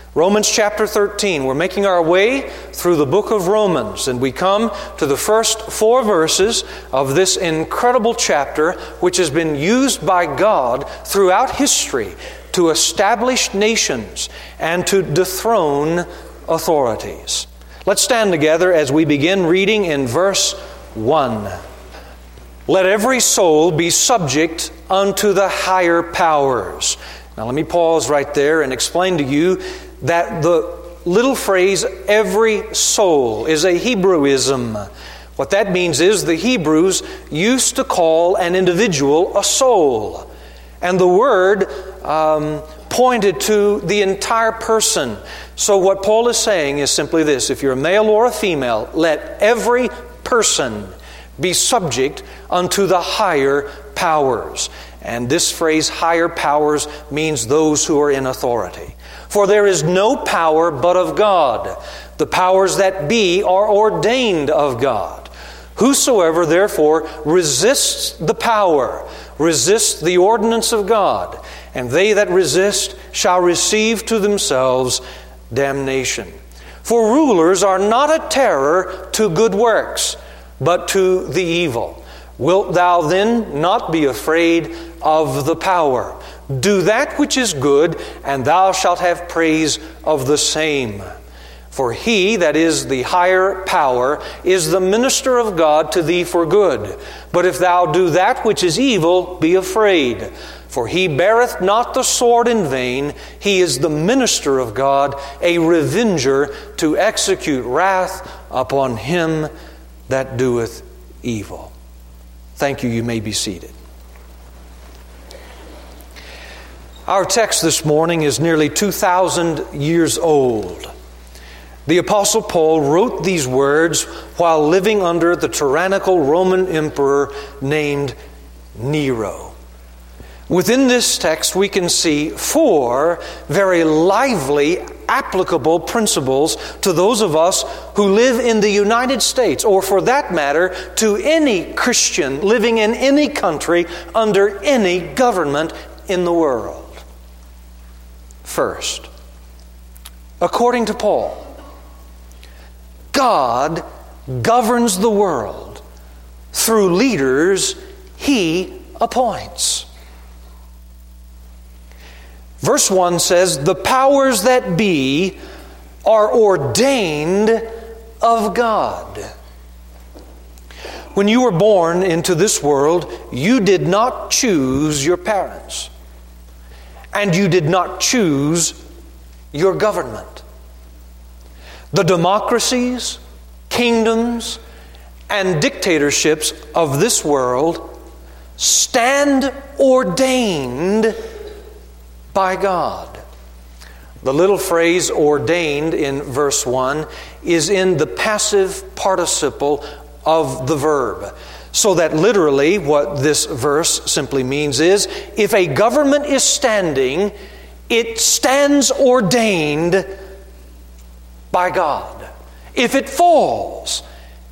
Romans chapter 13. We're making our way through the book of Romans, and we come to the first 4 verses of this incredible chapter, which has been used by God throughout history to establish nations and to dethrone authorities. Let's stand together as we begin reading in verse 1. Let every soul be subject unto the higher powers. Now let me pause right there and explain to you that the little phrase, every soul, is a Hebrewism. What that means is the Hebrews used to call an individual a soul. And the word pointed to the entire person. So what Paul is saying is simply this: if you're a male or a female, let every person be subject unto the higher powers. And this phrase, higher powers, means those who are in authority. For there is no power but of God. The powers that be are ordained of God. Whosoever therefore resists the power, resists the ordinance of God, and they that resist shall receive to themselves damnation. For rulers are not a terror to good works, but to the evil. Wilt thou then not be afraid of the power? Do that which is good, and thou shalt have praise of the same. For he, that is the higher power, is the minister of God to thee for good. But if thou do that which is evil, be afraid. For he beareth not the sword in vain. He is the minister of God, a revenger to execute wrath upon him that doeth evil. Thank you. You may be seated. Our text this morning is nearly 2,000 years old. The Apostle Paul wrote these words while living under the tyrannical Roman emperor named Nero. Within this text, we can see 4 very lively, applicable principles to those of us who live in the United States, or for that matter, to any Christian living in any country under any government in the world. First, according to Paul, God governs the world through leaders He appoints. Verse 1 says, the powers that be are ordained of God. When you were born into this world, you did not choose your parents. And you did not choose your government. The democracies, kingdoms, and dictatorships of this world stand ordained by God. The little phrase ordained in verse 1 is in the passive participle of the verb. So that literally what this verse simply means is, if a government is standing, it stands ordained by God. If it falls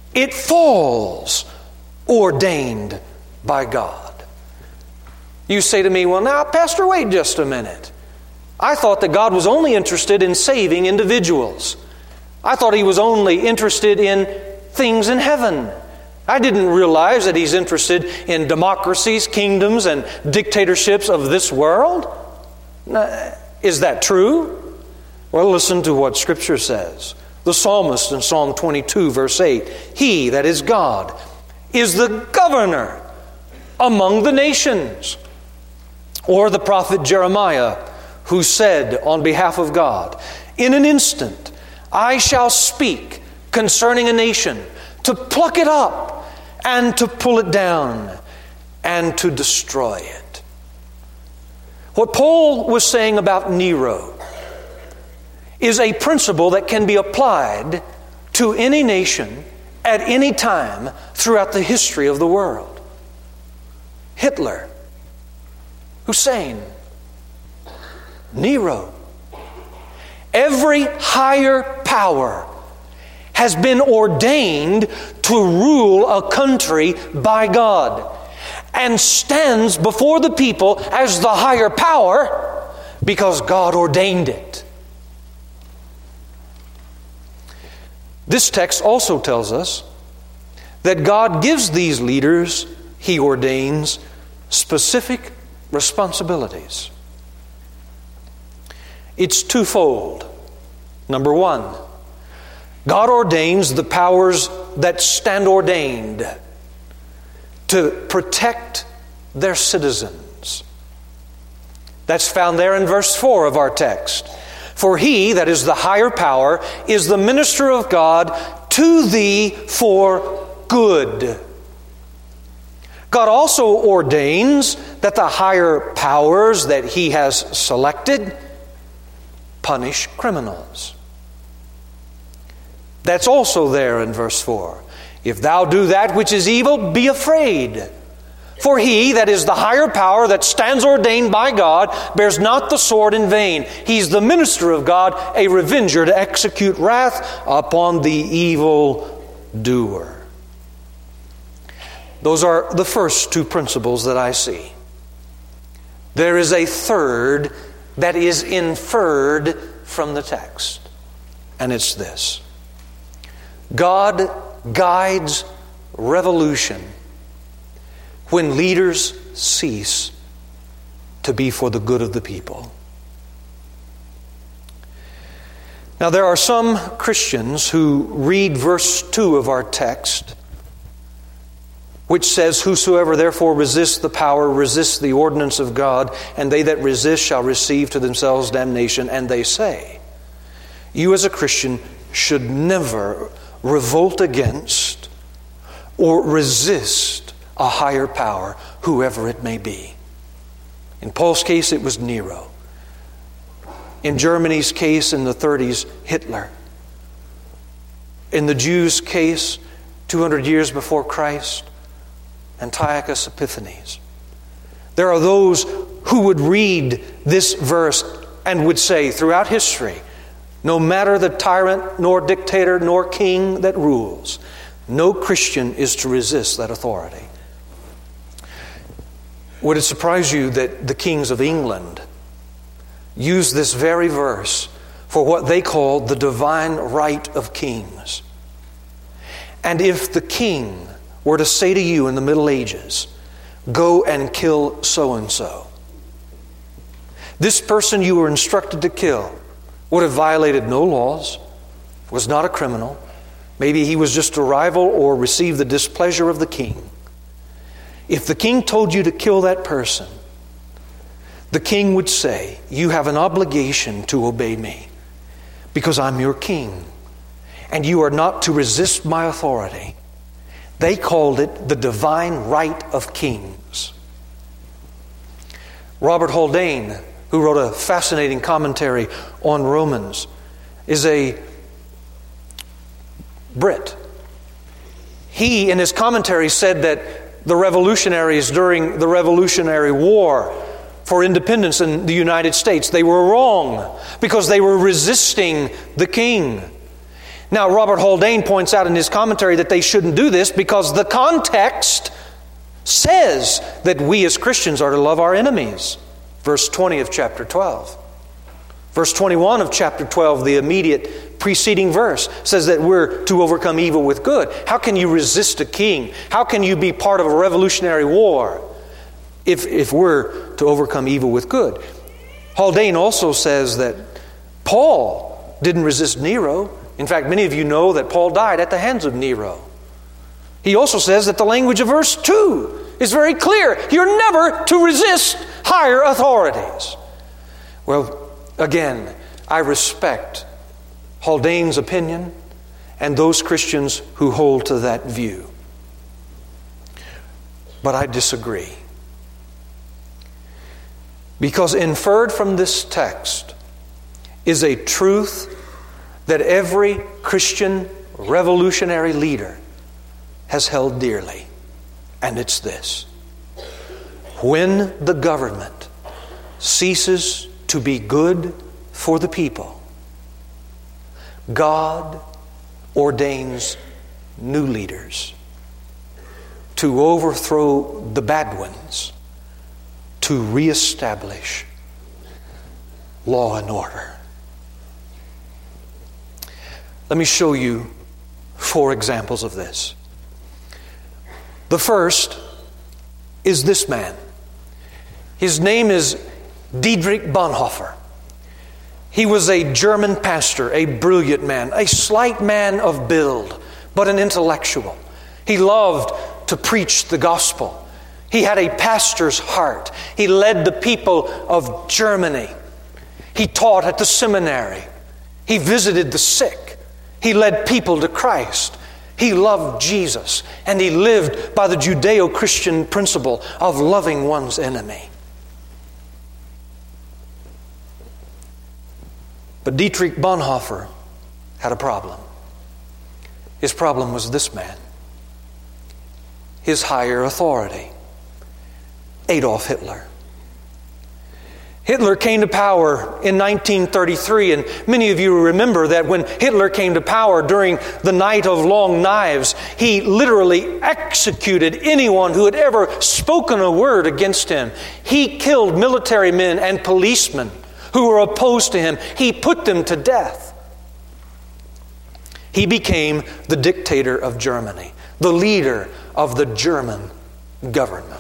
ordained by God. You say to me, well now, Pastor, wait just a minute. I thought that God was only interested in saving individuals. I thought He was only interested in things in heaven. I didn't realize that He's interested in democracies, kingdoms, and dictatorships of this world. Is that true? Well, listen to what Scripture says. The psalmist in Psalm 22, verse 8, He, that is God, is the governor among the nations. Or the prophet Jeremiah, who said on behalf of God, in an instant I shall speak concerning a nation, to pluck it up and to pull it down and to destroy it. What Paul was saying about Nero is a principle that can be applied to any nation at any time throughout the history of the world. Hitler, Hussein, Nero. Every higher power has been ordained to rule a country by God and stands before the people as the higher power because God ordained it. This text also tells us that God gives these leaders, He ordains, specific responsibilities. It's twofold. Number one, God ordains the powers that stand ordained to protect their citizens. That's found there in verse 4 of our text. For He, that is the higher power, is the minister of God to thee for good. God also ordains that the higher powers that He has selected punish criminals. That's also there in verse 4. If thou do that which is evil, be afraid. For He, that is the higher power that stands ordained by God, bears not the sword in vain. He's the minister of God, a revenger to execute wrath upon the evil doer. Those are the first two principles that I see. There is a third that is inferred from the text, and it's this. God guides revolution when leaders cease to be for the good of the people. Now, there are some Christians who read verse 2 of our text, which says, Whosoever therefore resists the power resists the ordinance of God, and they that resist shall receive to themselves damnation. And they say, you as a Christian should never revolt against or resist a higher power, whoever it may be. In Paul's case, it was Nero. In Germany's case, in the 30s, Hitler. In the Jews' case, 200 years before Christ, Antiochus Epiphanes. There are those who would read this verse and would say throughout history, no matter the tyrant, nor dictator, nor king that rules, no Christian is to resist that authority. Would it surprise you that the kings of England use this very verse for what they call the divine right of kings? And if the king were to say to you in the Middle Ages, go and kill so-and-so, this person you were instructed to kill would have violated no laws, was not a criminal. Maybe he was just a rival or received the displeasure of the king. If the king told you to kill that person, the king would say, you have an obligation to obey me because I'm your king, and you are not to resist my authority. They called it the divine right of kings. Robert Haldane, who wrote a fascinating commentary on Romans, is a Brit. He, in his commentary, said that the revolutionaries during the Revolutionary War for independence in the United States, they were wrong because they were resisting the king. Now, Robert Haldane points out in his commentary that they shouldn't do this because the context says that we as Christians are to love our enemies. Verse 20 of chapter 12. Verse 21 of chapter 12, the immediate preceding verse, says that we're to overcome evil with good. How can you resist a king? How can you be part of a revolutionary war if we're to overcome evil with good? Haldane also says that Paul didn't resist Nero. In fact, many of you know that Paul died at the hands of Nero. He also says that the language of verse 2 is very clear. You're never to resist higher authorities. Well, again, I respect Haldane's opinion and those Christians who hold to that view. But I disagree. Because inferred from this text is a truth that every Christian revolutionary leader has held dearly. And it's this: when the government ceases to be good for the people, God ordains new leaders to overthrow the bad ones, to reestablish law and order. Let me show you 4 examples of this. The first is this man. His name is Dietrich Bonhoeffer. He was a German pastor, a brilliant man, a slight man of build, but an intellectual. He loved to preach the gospel. He had a pastor's heart. He led the people of Germany. He taught at the seminary. He visited the sick. He led people to Christ. He loved Jesus, and he lived by the Judeo-Christian principle of loving one's enemy. But Dietrich Bonhoeffer had a problem. His problem was this man. His higher authority, Adolf Hitler. Hitler came to power in 1933, and many of you remember that when Hitler came to power during the Night of Long Knives, he literally executed anyone who had ever spoken a word against him. He killed military men and policemen who were opposed to him. He put them to death. He became the dictator of Germany, the leader of the German government.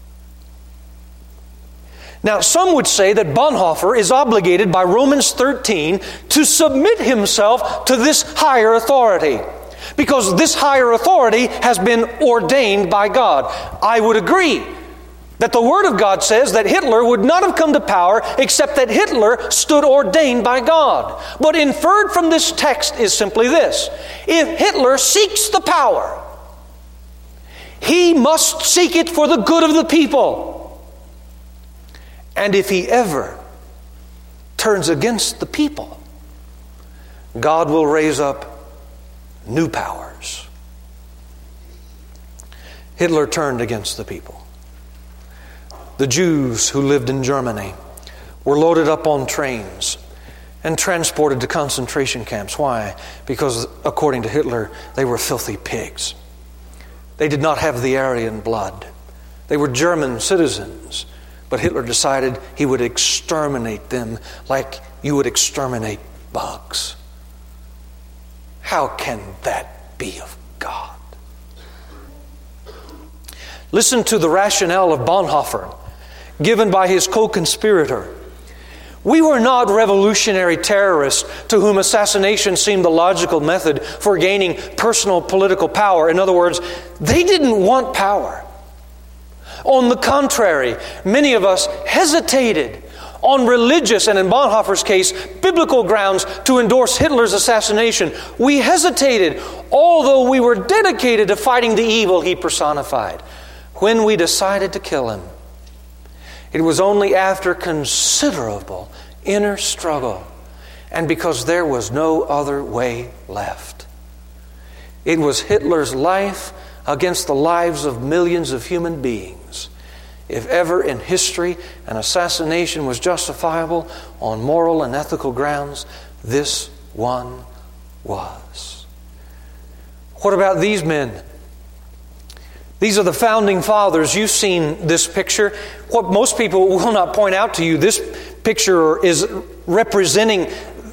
Now, some would say that Bonhoeffer is obligated by Romans 13 to submit himself to this higher authority, because this higher authority has been ordained by God. I would agree that the Word of God says that Hitler would not have come to power except that Hitler stood ordained by God. But inferred from this text is simply this: if Hitler seeks the power, he must seek it for the good of the people. And if he ever turns against the people, God will raise up new powers. Hitler turned against the people. The Jews who lived in Germany were loaded up on trains and transported to concentration camps. Why? Because according to Hitler, they were filthy pigs. They did not have the Aryan blood. They were German citizens. But Hitler decided he would exterminate them like you would exterminate bugs. How can that be of God? Listen to the rationale of Bonhoeffer, given by his co-conspirator. We were not revolutionary terrorists to whom assassination seemed the logical method for gaining personal political power. In other words, they didn't want power. On the contrary, many of us hesitated on religious, and in Bonhoeffer's case, biblical grounds to endorse Hitler's assassination. We hesitated, although we were dedicated to fighting the evil he personified. When we decided to kill him, it was only after considerable inner struggle, and because there was no other way left. It was Hitler's life against the lives of millions of human beings. If ever in history an assassination was justifiable on moral and ethical grounds, this one was. What about these men? These are the founding fathers. You've seen this picture. What most people will not point out to you, this picture is representing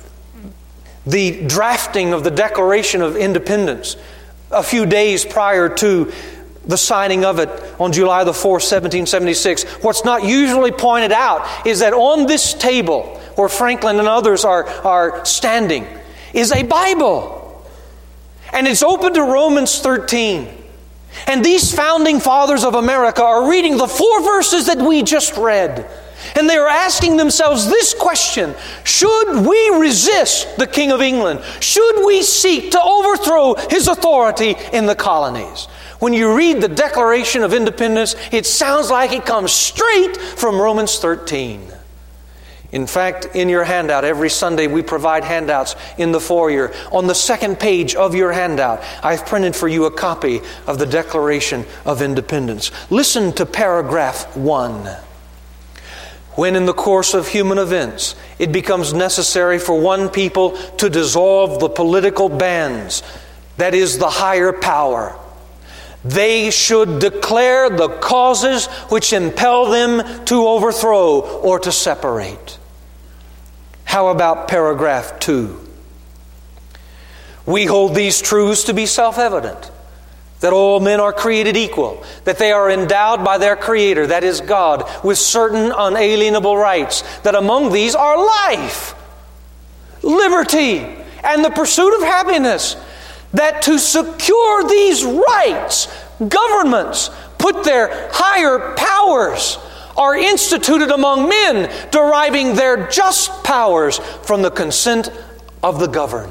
the drafting of the Declaration of Independence a few days prior to the signing of it on July the 4th, 1776. What's not usually pointed out is that on this table, where Franklin and others are standing, is a Bible. And it's open to Romans 13. And these founding fathers of America are reading the 4 verses that we just read. And they are asking themselves this question: should we resist the King of England? Should we seek to overthrow his authority in the colonies? When you read the Declaration of Independence, it sounds like it comes straight from Romans 13. In fact, in your handout, every Sunday we provide handouts in the foyer. On the second page of your handout, I've printed for you a copy of the Declaration of Independence. Listen to paragraph 1. When in the course of human events it becomes necessary for one people to dissolve the political bands, that is the higher power, they should declare the causes which impel them to overthrow or to separate. How about paragraph 2? We hold these truths to be self-evident, that all men are created equal, that they are endowed by their Creator, that is God, with certain unalienable rights, that among these are life, liberty, and the pursuit of happiness, that to secure these rights, governments put their higher powers, are instituted among men, deriving their just powers from the consent of the governed.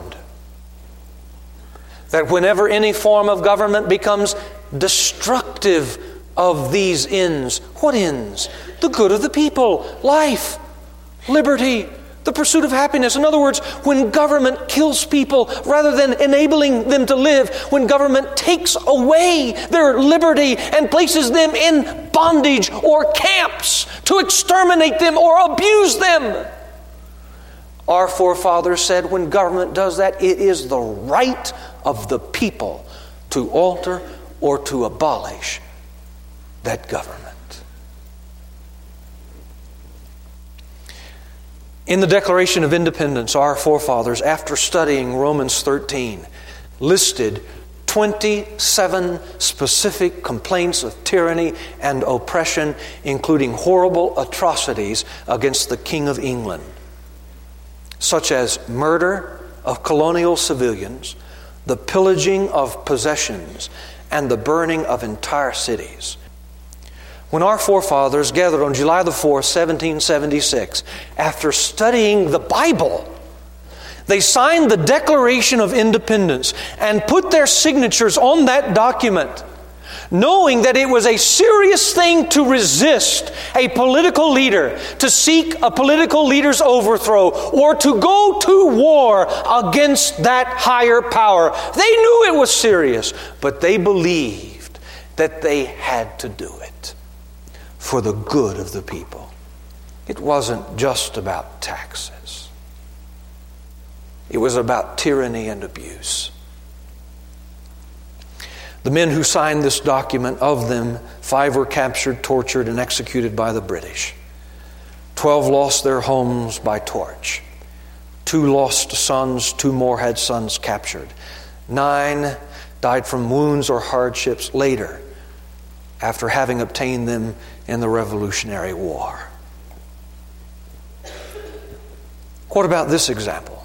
That whenever any form of government becomes destructive of these ends, what ends? The good of the people, life, liberty, the pursuit of happiness. In other words, when government kills people rather than enabling them to live, when government takes away their liberty and places them in bondage or camps to exterminate them or abuse them. Our forefathers said when government does that, it is the right of the people to alter or to abolish that government. In the Declaration of Independence, our forefathers, after studying Romans 13, listed 27 specific complaints of tyranny and oppression, including horrible atrocities against the King of England, such as murder of colonial civilians, the pillaging of possessions, and the burning of entire cities. When our forefathers gathered on July the 4th, 1776, after studying the Bible, they signed the Declaration of Independence and put their signatures on that document, knowing that it was a serious thing to resist a political leader, to seek a political leader's overthrow, or to go to war against that higher power. They knew it was serious, but they believed that they had to do it for the good of the people. It wasn't just about taxes. It was about tyranny and abuse. The men who signed this document, of them, 5 were captured, tortured, and executed by the British. 12 lost their homes by torch. 2 lost sons, 2 more had sons captured. 9 died from wounds or hardships later, after having obtained them in the Revolutionary War. What about this example?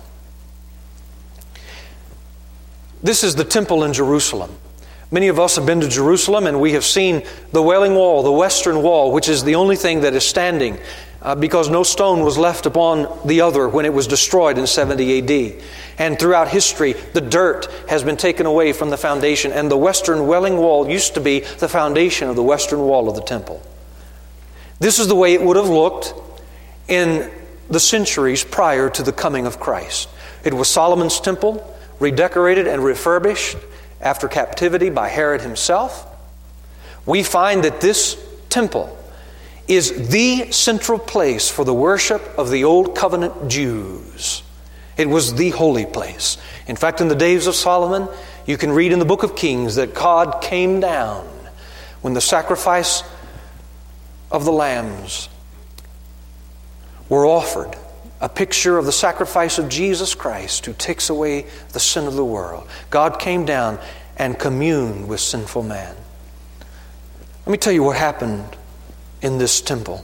This is the temple in Jerusalem. Many of us have been to Jerusalem and we have seen the Wailing Wall, the Western Wall, which is the only thing that is standing because no stone was left upon the other when it was destroyed in 70 AD. And throughout history, the dirt has been taken away from the foundation, and the Western Wailing Wall used to be the foundation of the Western Wall of the temple. This is the way it would have looked in the centuries prior to the coming of Christ. It was Solomon's temple, redecorated and refurbished after captivity by Herod himself. We find that this temple is the central place for the worship of the Old Covenant Jews. It was the holy place. In fact, in the days of Solomon, you can read in the book of Kings that God came down when the sacrifice of the lambs were offered, a picture of the sacrifice of Jesus Christ who takes away the sin of the world. God came down and communed with sinful man. Let me tell you what happened in this temple.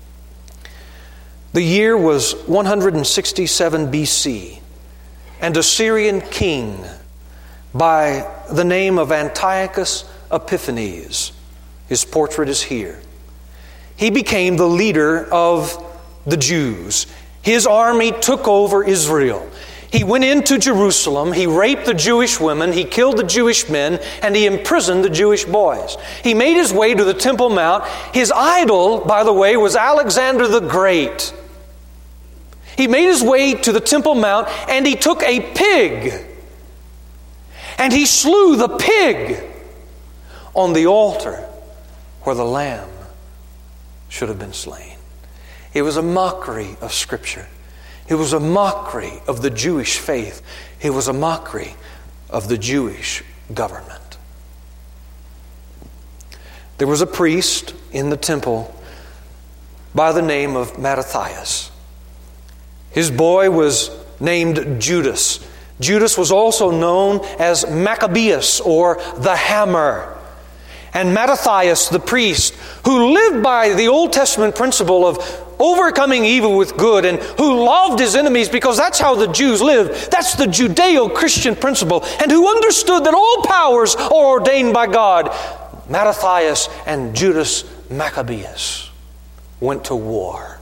The year was 167 BC, and a Syrian king by the name of Antiochus Epiphanes, his portrait is here, he became the leader of the Jews. His army took over Israel. He went into Jerusalem, he raped the Jewish women, he killed the Jewish men, and he imprisoned the Jewish boys. He made his way to the Temple Mount. His idol, by the way, was Alexander the Great. He made his way to the Temple Mount and he took a pig and he slew the pig on the altar where the lamb should have been slain. It was a mockery of Scripture. It was a mockery of the Jewish faith. It was a mockery of the Jewish government. There was a priest in the temple by the name of Mattathias. His boy was named Judas. Judas was also known as Maccabeus, or the hammer. And Mattathias, the priest, who lived by the Old Testament principle of overcoming evil with good, and who loved his enemies because that's how the Jews lived. That's the Judeo-Christian principle. And who understood that all powers are ordained by God. Mattathias and Judas Maccabeus went to war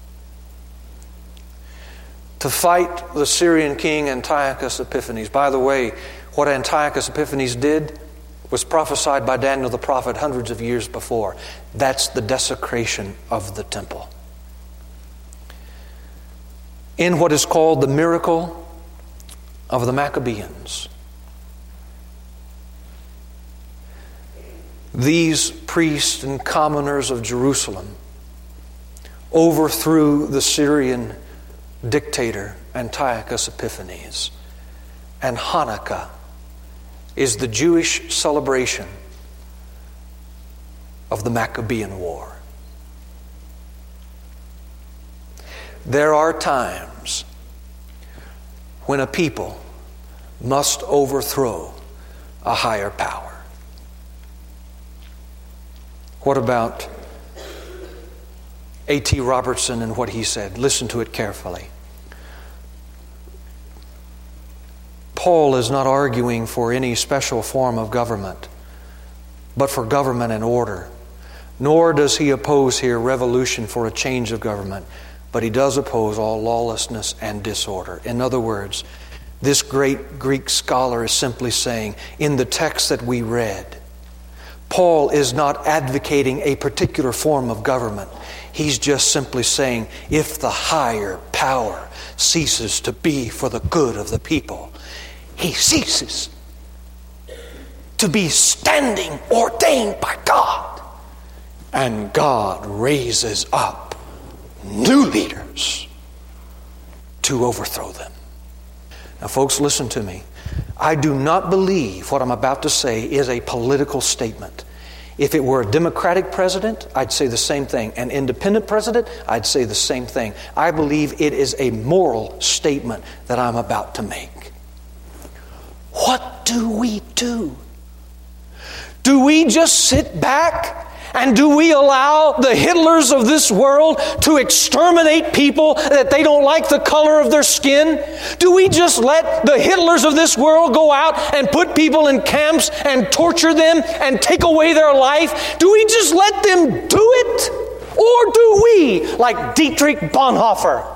to fight the Syrian king Antiochus Epiphanes. By the way, what Antiochus Epiphanes did was prophesied by Daniel the prophet hundreds of years before. That's the desecration of the temple. In what is called the miracle of the Maccabeans, these priests and commoners of Jerusalem overthrew the Syrian dictator Antiochus Epiphanes. And Hanukkah is the Jewish celebration of the Maccabean War. There are times when a people must overthrow a higher power. What about A.T. Robertson and what he said? Listen to it carefully. Paul is not arguing for any special form of government, but for government and order. Nor does he oppose here revolution for a change of government, but he does oppose all lawlessness and disorder. In other words, this great Greek scholar is simply saying, in the text that we read, Paul is not advocating a particular form of government. He's just simply saying, if the higher power ceases to be for the good of the people, he ceases to be standing ordained by God. And God raises up new leaders to overthrow them. Now, folks, listen to me. I do not believe what I'm about to say is a political statement. If it were a Democratic president, I'd say the same thing. An independent president, I'd say the same thing. I believe it is a moral statement that I'm about to make. What do we do? Do we just sit back and do we allow the Hitlers of this world to exterminate people that they don't like the color of their skin? Do we just let the Hitlers of this world go out and put people in camps and torture them and take away their life? Do we just let them do it? Or do we, like Dietrich Bonhoeffer,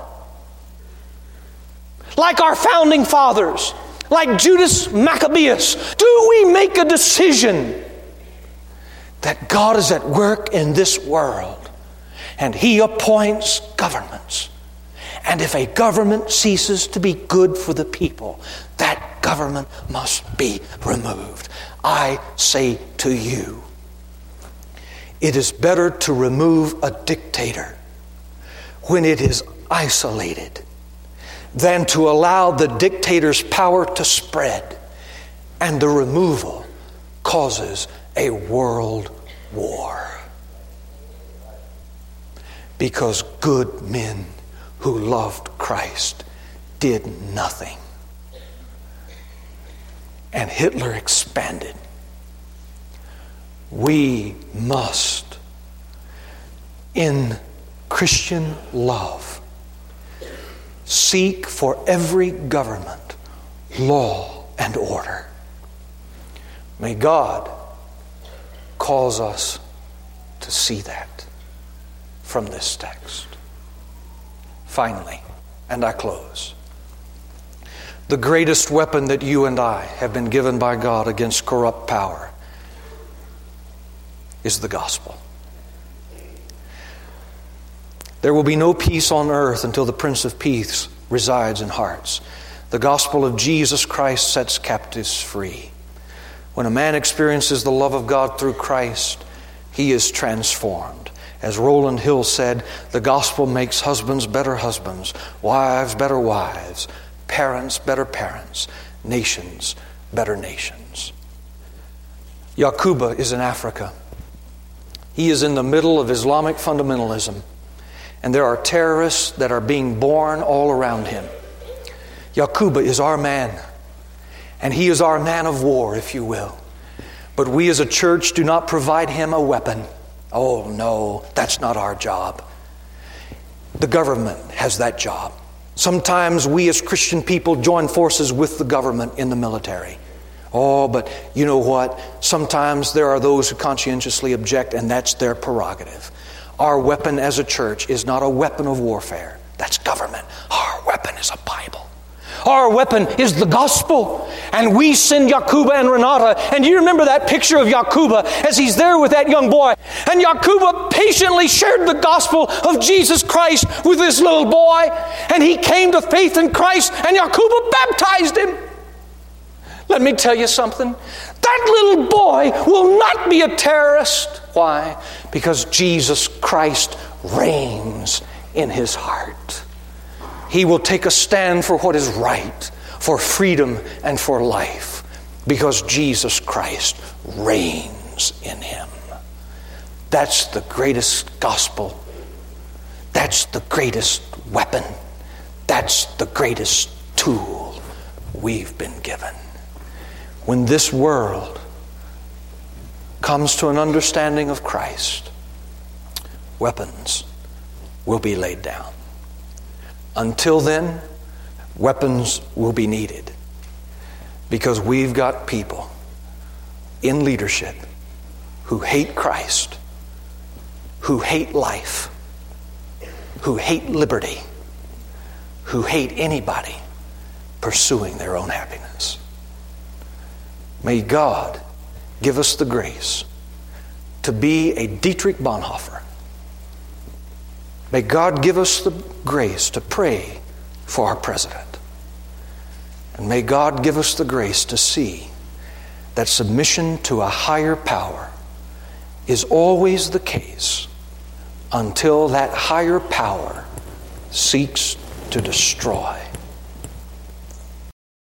like our founding fathers, like Judas Maccabeus, do we make a decision that God is at work in this world and He appoints governments? And if a government ceases to be good for the people, that government must be removed. I say to you, it is better to remove a dictator when it is isolated than to allow the dictator's power to spread, and the removal causes a world war. Because good men who loved Christ did nothing. And Hitler expanded. We must, in Christian love, seek for every government law and order. May God cause us to see that from this text. Finally, and I close, the greatest weapon that you and I have been given by God against corrupt power is the gospel. There will be no peace on earth until the Prince of Peace resides in hearts. The gospel of Jesus Christ sets captives free. When a man experiences the love of God through Christ, he is transformed. As Roland Hill said, the gospel makes husbands better husbands, wives better wives, parents better parents, nations better nations. Yakuba is in Africa. He is in the middle of Islamic fundamentalism. And there are terrorists that are being born all around him. Yakuba is our man. And he is our man of war, if you will. But we as a church do not provide him a weapon. Oh no, that's not our job. The government has that job. Sometimes we as Christian people join forces with the government in the military. Oh, but you know what? Sometimes there are those who conscientiously object, and that's their prerogative. Our weapon as a church is not a weapon of warfare. That's government. Our weapon is a Bible. Our weapon is the gospel. And we send Yakuba and Renata. And you remember that picture of Yakuba as he's there with that young boy. And Yakuba patiently shared the gospel of Jesus Christ with this little boy. And he came to faith in Christ, and Yakuba baptized him. Let me tell you something. That little boy will not be a terrorist. Why? Because Jesus Christ reigns in his heart. He will take a stand for what is right, for freedom and for life, because Jesus Christ reigns in him. That's the greatest gospel. That's the greatest weapon. That's the greatest tool we've been given. When this world comes to an understanding of Christ, weapons will be laid down. Until then, weapons will be needed, because we've got people in leadership who hate Christ, who hate life, who hate liberty, who hate anybody pursuing their own happiness. May God give us the grace to be a Dietrich Bonhoeffer. May God give us the grace to pray for our president. And may God give us the grace to see that submission to a higher power is always the case until that higher power seeks to destroy